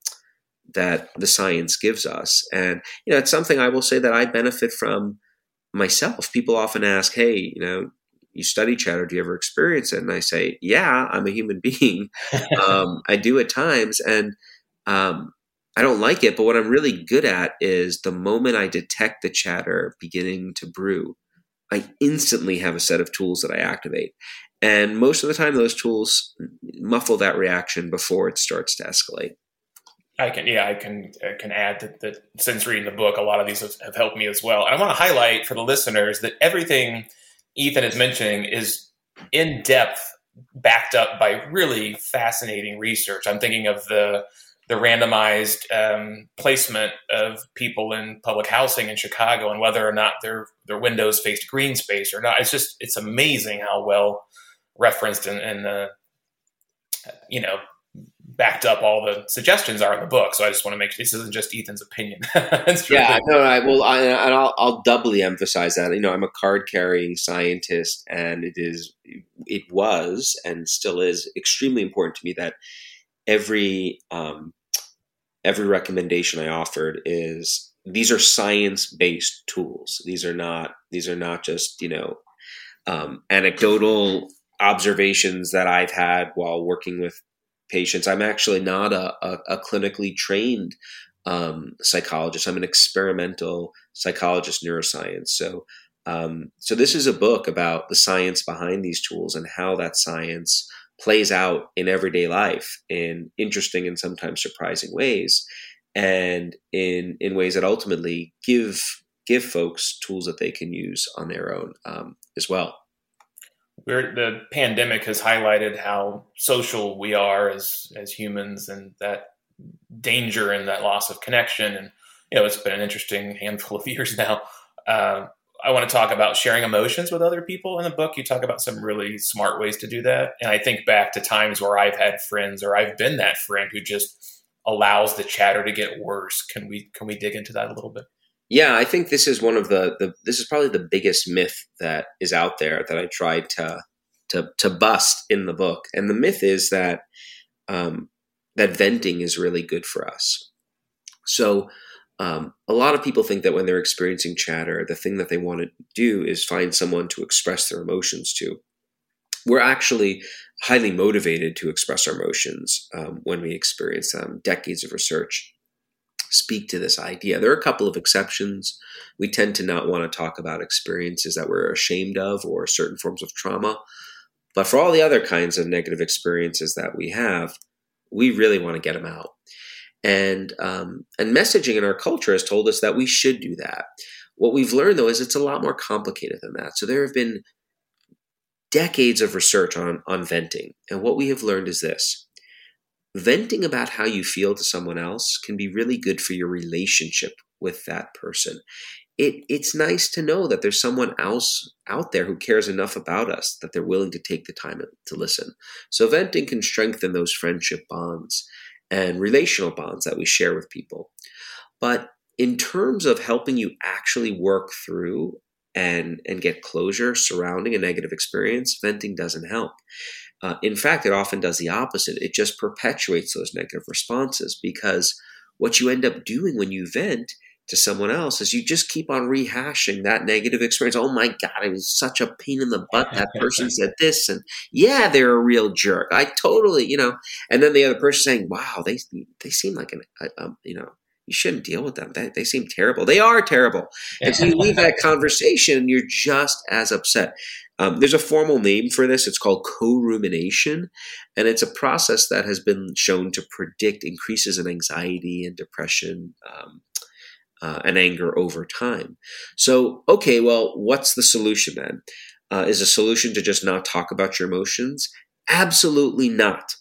that the science gives us. And you know, it's something I will say that I benefit from myself. People often ask, "Hey, you know, you study chatter. Do you ever experience it?" And I say, "Yeah, I'm a human being. um, I do at times, and um, I don't like it. But what I'm really good at is the moment I detect the chatter beginning to brew, I instantly have a set of tools that I activate. And most of the time, those tools muffle that reaction before it starts to escalate." I can, yeah, I can I can add that, that since reading the book, a lot of these have, have helped me as well. And I want to highlight for the listeners that everything Ethan is mentioning is in depth, backed up by really fascinating research. I'm thinking of the the randomized um, placement of people in public housing in Chicago and whether or not their their windows faced green space or not. It's just it's amazing how well referenced and, and uh, you know, backed up all the suggestions are in the book. So I just want to make sure this isn't just Ethan's opinion. Yeah, no, I well, I, and I'll, I'll doubly emphasize that. You know, I'm a card-carrying scientist, and it is, it was, and still is extremely important to me that every um, every recommendation I offered is these are science-based tools. These are not these are not just, you know, um, anecdotal observations that I've had while working with patients. I'm actually not a, a, a clinically trained um, psychologist. I'm an experimental psychologist, neuroscience. So, um, so this is a book about the science behind these tools and how that science plays out in everyday life in interesting and sometimes surprising ways, and in in ways that ultimately give give folks tools that they can use on their own um, as well. We're, the pandemic has highlighted how social we are as as humans, and that danger and that loss of connection. And you know, it's been an interesting handful of years now. Uh, I want to talk about sharing emotions with other people. In the book, you talk about some really smart ways to do that. And I think back to times where I've had friends, or I've been that friend who just allows the chatter to get worse. Can we can we dig into that a little bit? Yeah, I think this is one of the, the this is probably the biggest myth that is out there that I tried to to to bust in the book. And the myth is that um, that venting is really good for us. So um, a lot of people think that when they're experiencing chatter, the thing that they want to do is find someone to express their emotions to. We're actually highly motivated to express our emotions um, when we experience them. Decades of research speak to this idea. There are a couple of exceptions. We tend to not want to talk about experiences that we're ashamed of or certain forms of trauma. But for all the other kinds of negative experiences that we have, we really want to get them out. And um, and messaging in our culture has told us that we should do that. What we've learned, though, is it's a lot more complicated than that. So there have been decades of research on, on venting. And what we have learned is this. Venting about how you feel to someone else can be really good for your relationship with that person. It, it's nice to know that there's someone else out there who cares enough about us that they're willing to take the time to listen. So venting can strengthen those friendship bonds and relational bonds that we share with people. But in terms of helping you actually work through and, and get closure surrounding a negative experience, venting doesn't help. Uh, in fact, it often does the opposite. It just perpetuates those negative responses, because what you end up doing when you vent to someone else is you just keep on rehashing that negative experience. Oh my God, it was such a pain in the butt. That person said this, and yeah, they're a real jerk. I totally, you know, and then the other person saying, wow, they they seem like an, a, a, you know, you shouldn't deal with them. They, they seem terrible. They are terrible. And so you leave that conversation and you're just as upset. Um, there's a formal name for this. It's called co-rumination, and it's a process that has been shown to predict increases in anxiety and depression um, uh, and anger over time. So, okay, well, what's the solution then? Uh, is a solution to just not talk about your emotions? Absolutely not.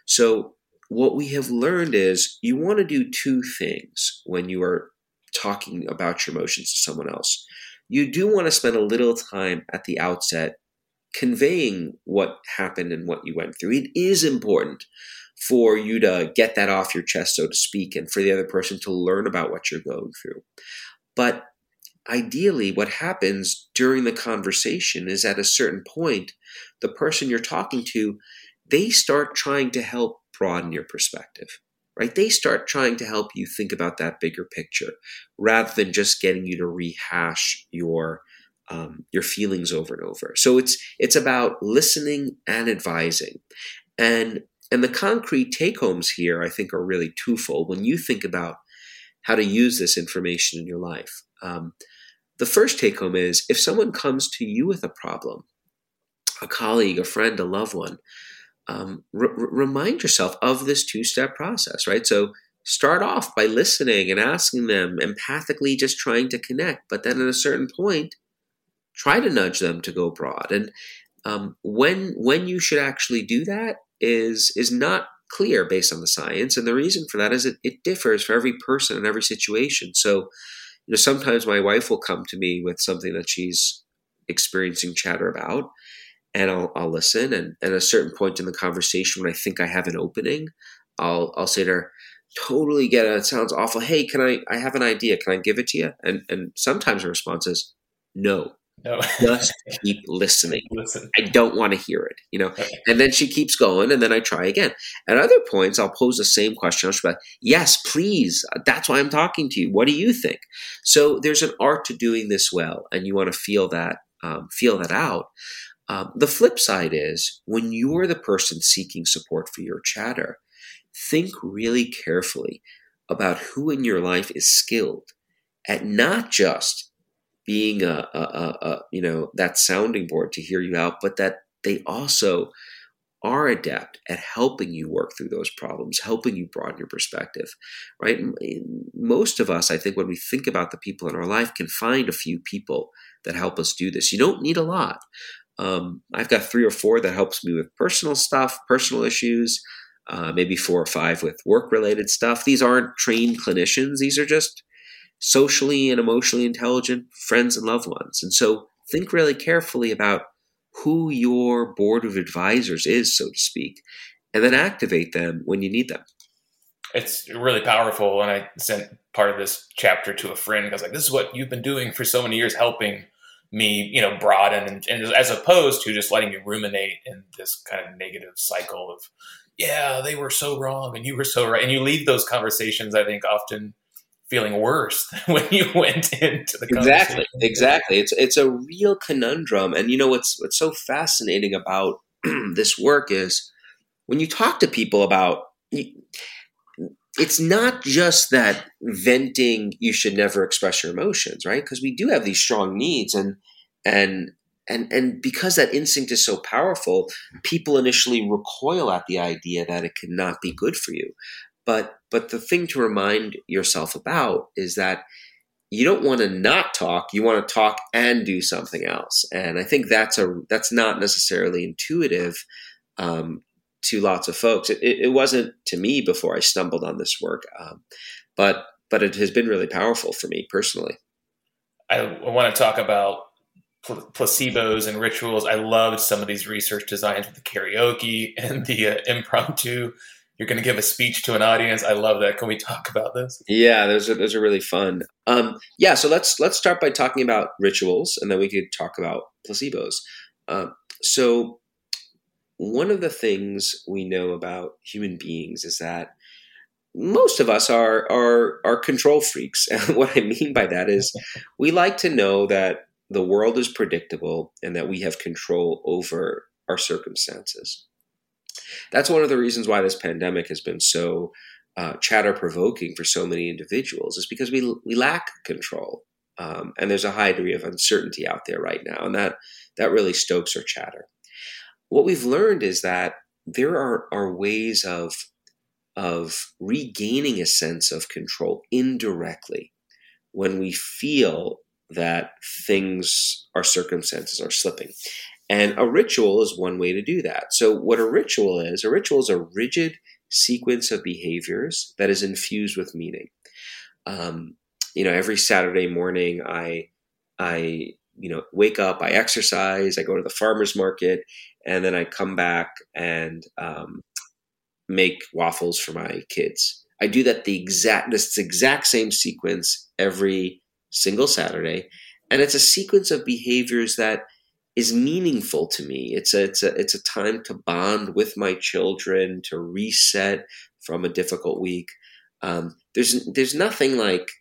So what we have learned is you want to do two things when you are talking about your emotions to someone else. You do want to spend a little time at the outset conveying what happened and what you went through. It is important for you to get that off your chest, so to speak, and for the other person to learn about what you're going through. But ideally, what happens during the conversation is at a certain point, the person you're talking to, they start trying to help broaden your perspective. Right? They start trying to help you think about that bigger picture rather than just getting you to rehash your um, your feelings over and over. So it's it's about listening and advising. And and the concrete take-homes here, I think, are really twofold when you think about how to use this information in your life. Um, the first take-home is if someone comes to you with a problem, a colleague, a friend, a loved one, Um, r- remind yourself of this two-step process, right? So start off by listening and asking them, empathically just trying to connect. But then at a certain point, try to nudge them to go broad. And um, when when you should actually do that is is not clear based on the science. And the reason for that is it, it differs for every person and every situation. So, you know, sometimes my wife will come to me with something that she's experiencing chatter about, and I'll, I'll listen. And, and at a certain point in the conversation, when I think I have an opening, I'll I'll say to her, totally get it. It sounds awful. Hey, can I, I have an idea. Can I give it to you? And and sometimes her response is, no, No. Just keep listening. Listen. I don't want to hear it, you know. Okay. And then she keeps going, and then I try again. At other points, I'll pose the same question. I'll be like, yes, please. That's why I'm talking to you. What do you think? So there's an art to doing this well, and you want to feel that, um, feel that out. Um, the flip side is when you're the person seeking support for your chatter, think really carefully about who in your life is skilled at not just being a, a, a, a, you know, that sounding board to hear you out, but that they also are adept at helping you work through those problems, helping you broaden your perspective, right? Most of us, I think, when we think about the people in our life, can find a few people that help us do this. You don't need a lot. Um, I've got three or four that helps me with personal stuff, personal issues, uh, maybe four or five with work-related stuff. These aren't trained clinicians. These are just socially and emotionally intelligent friends and loved ones. And so think really carefully about who your board of advisors is, so to speak, and then activate them when you need them. It's really powerful. And I sent part of this chapter to a friend. I was like, this is what you've been doing for so many years, helping me, you know, broaden, and, and as opposed to just letting me ruminate in this kind of negative cycle of, yeah, they were so wrong and you were so right. And you leave those conversations, I think, often feeling worse than when you went into the conversation. Exactly, exactly. It's it's a real conundrum. And you know what's what's so fascinating about this work is when you talk to people about, it's not just that venting, you should never express your emotions, right? Because we do have these strong needs, and and and and because that instinct is so powerful, people initially recoil at the idea that it cannot be good for you. But but the thing to remind yourself about is that you don't want to not talk. You want to talk and do something else. And I think that's a that's not necessarily intuitive um, to lots of folks. It, it, it wasn't to me before I stumbled on this work, um, but but it has been really powerful for me personally. I, I want to talk about pl- placebos and rituals. I loved some of these research designs with the karaoke and the uh, impromptu. You're going to give a speech to an audience. I love that. Can we talk about this? Yeah, those are those are really fun. Um, yeah, so let's let's start by talking about rituals, and then we could talk about placebos. Um, so one of the things we know about human beings is that most of us are are are control freaks. And what I mean by that is we like to know that the world is predictable and that we have control over our circumstances. That's one of the reasons why this pandemic has been so uh, chatter-provoking for so many individuals, is because we we lack control, um, and there's a high degree of uncertainty out there right now, and that that really stokes our chatter. What we've learned is that there are, are ways of of regaining a sense of control indirectly when we feel that things, our circumstances, are slipping. And a ritual is one way to do that. So what a ritual is, a ritual is a rigid sequence of behaviors that is infused with meaning. Um, you know, every Saturday morning, I, I, you know, wake up, I exercise, I go to the farmer's market, and then I come back and um, make waffles for my kids. I do that the exact, this exact same sequence every single Saturday. And it's a sequence of behaviors that is meaningful to me. It's a, it's a, it's a time to bond with my children, to reset from a difficult week. Um, there's, there's nothing like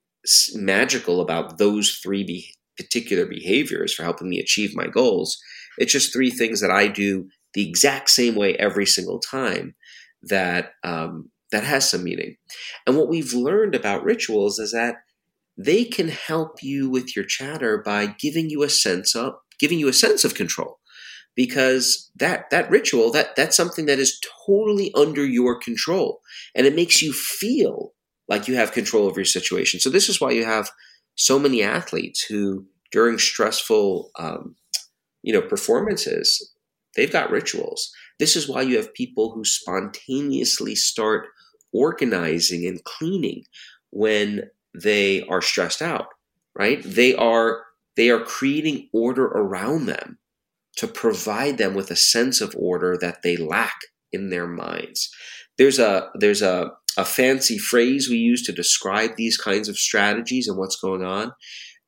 magical about those three be- particular behaviors for helping me achieve my goals. It's just three things that I do the exact same way every single time that, um, that has some meaning. And what we've learned about rituals is that they can help you with your chatter by giving you a sense of giving you a sense of control, because that that ritual, that that's something that is totally under your control, and it makes you feel like you have control over your situation. So this is why you have so many athletes who, during stressful, um, you know, performances, they've got rituals. This is why you have people who spontaneously start organizing and cleaning when they are stressed out, right? They are they are creating order around them to provide them with a sense of order that they lack in their minds. There's a there's a, a fancy phrase we use to describe these kinds of strategies and what's going on,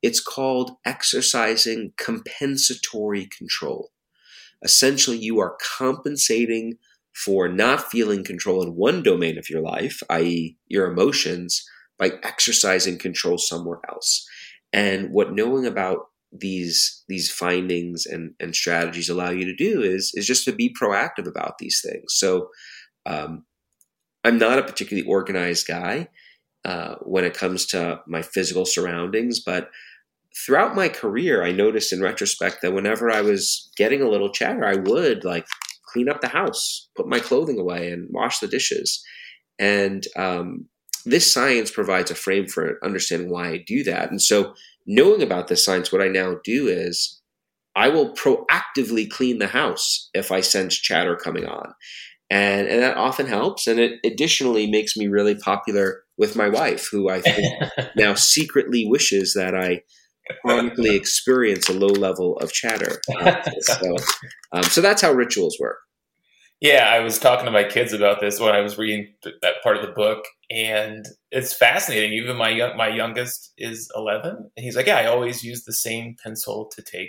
it's called exercising compensatory control. Essentially, you are compensating for not feeling control in one domain of your life, that is your emotions, by exercising control somewhere else. And what knowing about these these findings and, and strategies allow you to do is, is just to be proactive about these things. So um, I'm not a particularly organized guy uh, when it comes to my physical surroundings, but throughout my career, I noticed in retrospect that whenever I was getting a little chatter, I would like clean up the house, put my clothing away, and wash the dishes. And um, this science provides a frame for understanding why I do that. And so knowing about this science, what I now do is I will proactively clean the house if I sense chatter coming on. And, and that often helps. And it additionally makes me really popular with my wife, who I think now secretly wishes that I chronically experience a low level of chatter. Uh, so, um, so that's how rituals work. Yeah, I was talking to my kids about this when I was reading th- that part of the book, and it's fascinating. Even my young, my youngest is eleven, and he's like, "Yeah, I always use the same pencil to take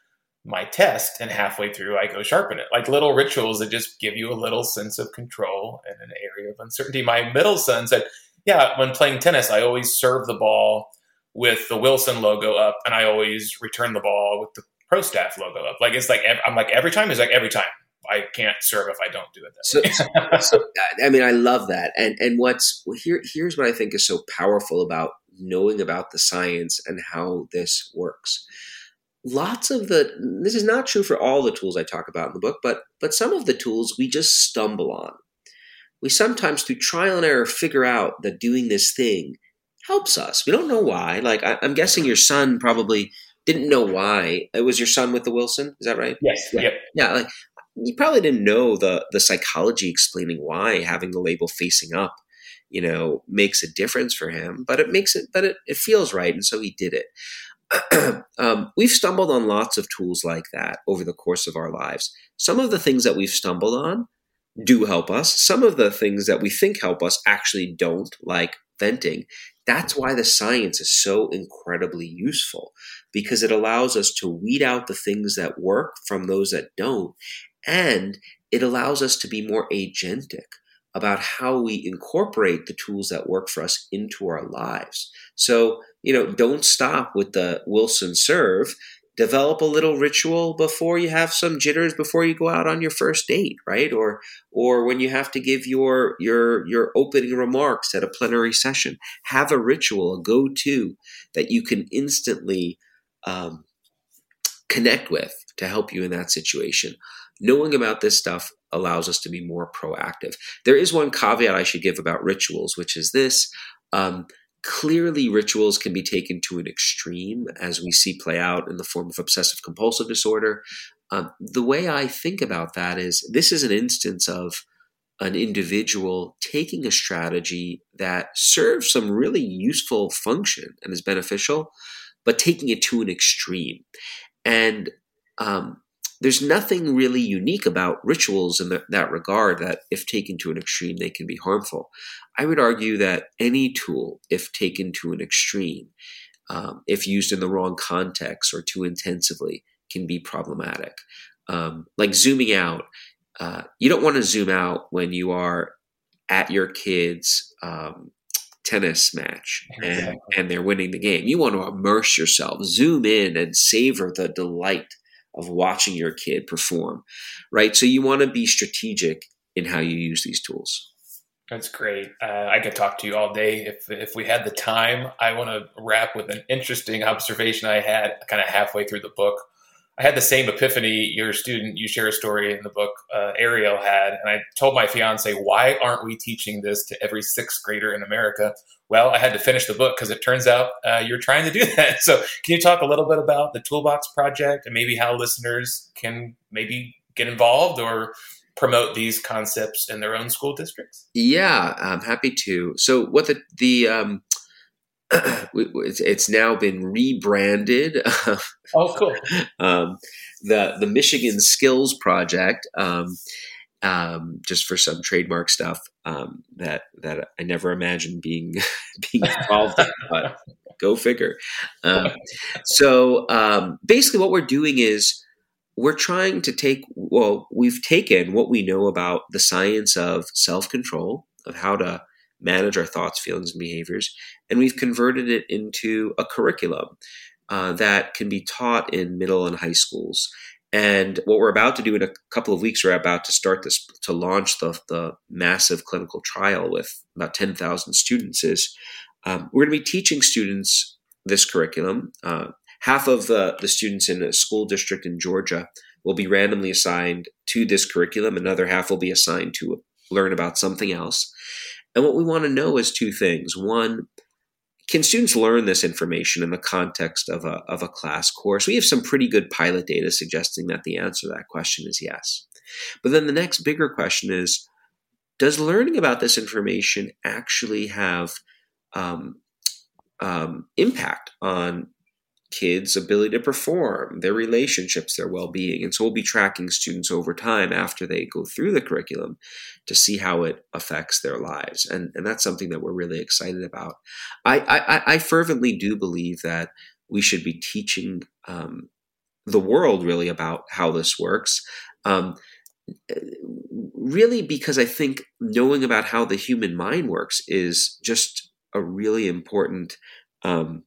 my test, and halfway through, I go sharpen it." Like little rituals that just give you a little sense of control in an area of uncertainty. My middle son said, "Yeah, when playing tennis, I always serve the ball with the Wilson logo up, and I always return the ball with the Pro Staff logo up." Like it's like I'm like every time. He's like every time. I can't serve if I don't do it that way. so, so, I mean, I love that. And and what's well, here here's what I think is so powerful about knowing about the science and how this works. Lots of the this is not true for all the tools I talk about in the book, but but some of the tools we just stumble on. We sometimes through trial and error figure out that doing this thing helps us. We don't know why. Like I, I'm guessing your son probably didn't know why. It was your son with the Wilson, is that right? Yes. Yeah. Yep. Yeah. Like you probably didn't know the the psychology explaining why having the label facing up, you know, makes a difference for him. But it makes it. But it, it feels right, and so he did it. um, we've stumbled on lots of tools like that over the course of our lives. Some of the things that we've stumbled on do help us. Some of the things that we think help us actually don't, like venting. That's why the science is so incredibly useful, because it allows us to weed out the things that work from those that don't. And it allows us to be more agentic about how we incorporate the tools that work for us into our lives. So, you know, don't stop with the Wilson serve. Develop a little ritual before you have some jitters, before you go out on your first date, right? Or or when you have to give your your your opening remarks at a plenary session. Have a ritual, a go-to that you can instantly um, connect with to help you in that situation. Knowing about this stuff allows us to be more proactive. There is one caveat I should give about rituals, which is this. Um, clearly, rituals can be taken to an extreme, as we see play out in the form of obsessive compulsive disorder. Um, the way I think about that is this is an instance of an individual taking a strategy that serves some really useful function and is beneficial, but taking it to an extreme. And um, there's nothing really unique about rituals in the, that regard, that if taken to an extreme, they can be harmful. I would argue that any tool, if taken to an extreme, um, if used in the wrong context or too intensively, can be problematic. Um, like zooming out, uh, you don't want to zoom out when you are at your kid's um, tennis match and, exactly. and they're winning the game. You want to immerse yourself, zoom in and savor the delight of watching your kid perform, right? So you want to be strategic in how you use these tools. That's great. Uh, I could talk to you all day if if we had the time. I want to wrap with an interesting observation I had kind of halfway through the book. I had the same epiphany your student, you share a story in the book, uh, Ariel had, and I told my fiance, why aren't we teaching this to every sixth grader in America? Well, I had to finish the book because it turns out uh, you're trying to do that. So can you talk a little bit about the Toolbox Project and maybe how listeners can maybe get involved or promote these concepts in their own school districts? Yeah, I'm happy to. So what the, the um, it's now been rebranded. Oh, cool. um, the the Michigan Skills Project, um, um, just for some trademark stuff um, that that I never imagined being being involved in. But Go figure. Um, so um, basically what we're doing is we're trying to take, well, we've taken what we know about the science of self-control, of how to manage our thoughts, feelings, and behaviors, and we've converted it into a curriculum uh, that can be taught in middle and high schools. And what we're about to do in a couple of weeks, we're about to start this, to launch the, the massive clinical trial with about ten thousand students, is um, we're going to be teaching students this curriculum. Uh, half of the, the students in a school district in Georgia will be randomly assigned to this curriculum. Another half will be assigned to learn about something else. And what we want to know is two things. One, can students learn this information in the context of a, of a class course? We have some pretty good pilot data suggesting that the answer to that question is yes. But then the next bigger question is, does learning about this information actually have um, um, impact on kids' ability to perform, their relationships, their well-being? And so we'll be tracking students over time after they go through the curriculum to see how it affects their lives. And, and that's something that we're really excited about. I, I, I fervently do believe that we should be teaching um, the world really about how this works. Um, really, because I think knowing about how the human mind works is just a really important um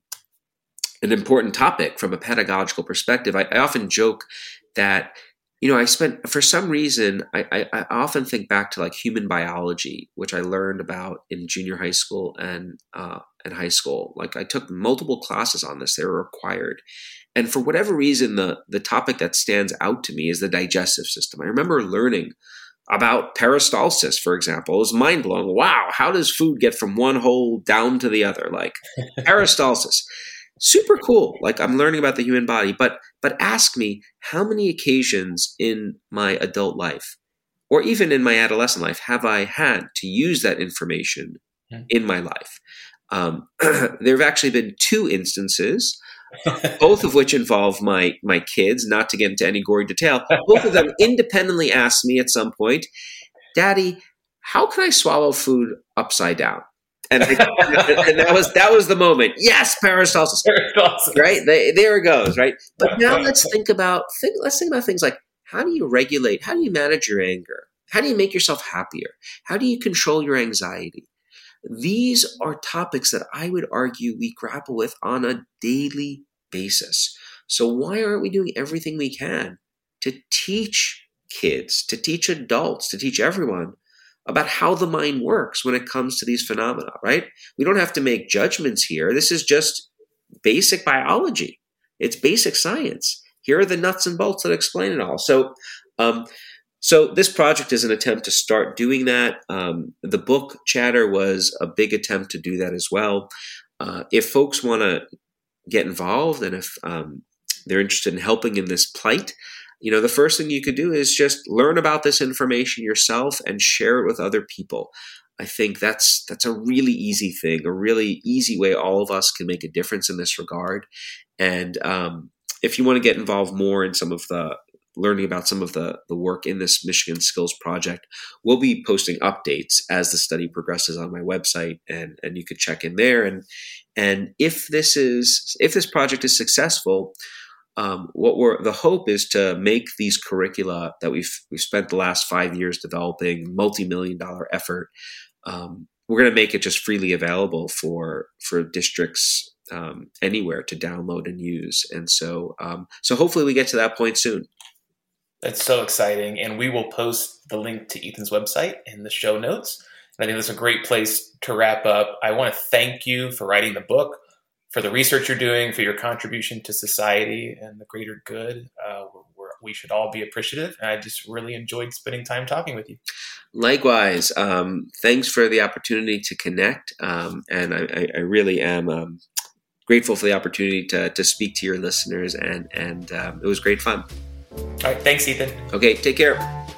an important topic from a pedagogical perspective. I, I often joke that, you know, I spent, for some reason, I, I, I often think back to like human biology, which I learned about in junior high school and uh, and high school. Like I took multiple classes on this; they were required. And for whatever reason, the the topic that stands out to me is the digestive system. I remember learning about peristalsis, for example. It was mind blowing. Wow, how does food get from one hole down to the other? Like peristalsis. Super cool. Like I'm learning about the human body, but but ask me, how many occasions in my adult life or even in my adolescent life have I had to use that information mm. in my life? Um, there have actually been two instances, both of which involve my my kids, not to get into any gory detail. Both of them independently asked me at some point, Daddy, how can I swallow food upside down? And, I, and that was that was the moment. Yes, peristalsis. Peristalsis. Right? They, there it goes, right? But now let's think about think, let's think about things like, how do you regulate, how do you manage your anger? How do you make yourself happier? How do you control your anxiety? These are topics that I would argue we grapple with on a daily basis. So why aren't we doing everything we can to teach kids, to teach adults, to teach everyone about how the mind works when it comes to these phenomena, right? We don't have to make judgments here. This is just basic biology. It's basic science. Here are the nuts and bolts that explain it all. So, um, so this project is an attempt to start doing that. Um, the book Chatter was a big attempt to do that as well. Uh, if folks want to get involved and if um, they're interested in helping in this plight, you know, the first thing you could do is just learn about this information yourself and share it with other people. I think that's that's a really easy thing, a really easy way all of us can make a difference in this regard. And um, if you want to get involved more in some of the learning about some of the, the work in this Michigan Skills Project, we'll be posting updates as the study progresses on my website, and, and you could check in there. And and if this is if this project is successful, Um, what we're the hope is to make these curricula that we've we've spent the last five years developing, multi-million dollar effort. Um, we're going to make it just freely available for for districts um, anywhere to download and use. And so um, so hopefully we get to that point soon. That's so exciting, and we will post the link to Ethan's website in the show notes. And I think that's a great place to wrap up. I want to thank you for writing the book, for the research you're doing, for your contribution to society and the greater good. Uh, we're, we should all be appreciative. And I just really enjoyed spending time talking with you. Likewise. Um, thanks for the opportunity to connect. Um, and I, I really am um, grateful for the opportunity to, to speak to your listeners. And, and um, it was great fun. All right. Thanks, Ethan. Okay. Take care.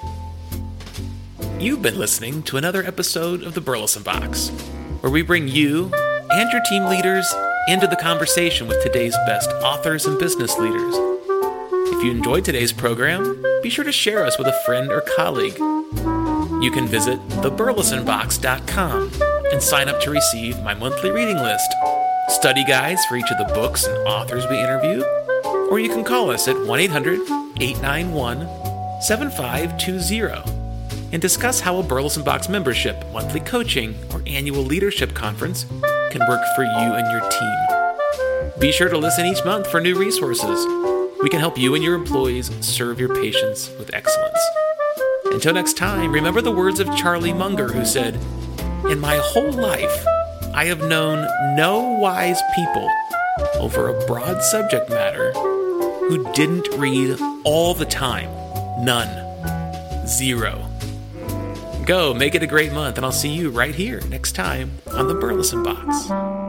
You've been listening to another episode of the Burleson Box, where we bring you and your team leaders into the conversation with today's best authors and business leaders. If you enjoyed today's program, be sure to share us with a friend or colleague. You can visit the burleson box dot com and sign up to receive my monthly reading list study guides for each of the books and authors we interview, or you can call us at one eight hundred, eight nine one, seven five two zero and discuss how a Burleson Box membership, monthly coaching, or annual leadership conference can work for you and your team. Be sure to listen each month for new resources. We can help you and your employees serve your patients with excellence. Until next time, remember the words of Charlie Munger, who said, "In my whole life, I have known no wise people over a broad subject matter who didn't read all the time. None. Zero. Go, make it a great month, and I'll see you right here next time on the Burleson Box."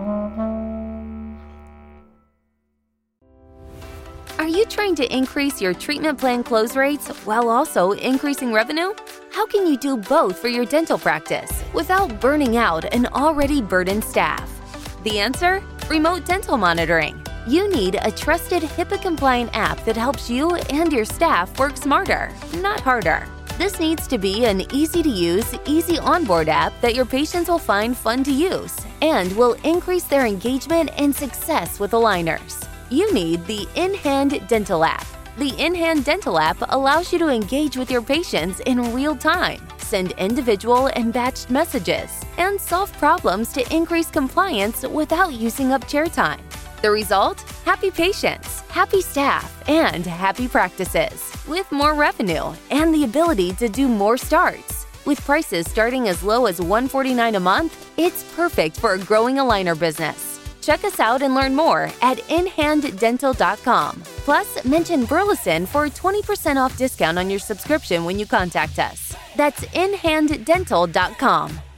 Are you trying to increase your treatment plan close rates while also increasing revenue? How can you do both for your dental practice without burning out an already burdened staff? The answer? Remote dental monitoring. You need a trusted HIPAA-compliant app that helps you and your staff work smarter, not harder. This needs to be an easy-to-use, easy onboard app that your patients will find fun to use and will increase their engagement and success with aligners. You need the InHand Dental app. The InHand Dental app allows you to engage with your patients in real time, send individual and batched messages, and solve problems to increase compliance without using up chair time. The result? Happy patients, happy staff, and happy practices, with more revenue and the ability to do more starts. With prices starting as low as one hundred forty-nine dollars a month, it's perfect for a growing aligner business. Check us out and learn more at in hand dental dot com. Plus, mention Burleson for a twenty percent off discount on your subscription when you contact us. That's in hand dental dot com.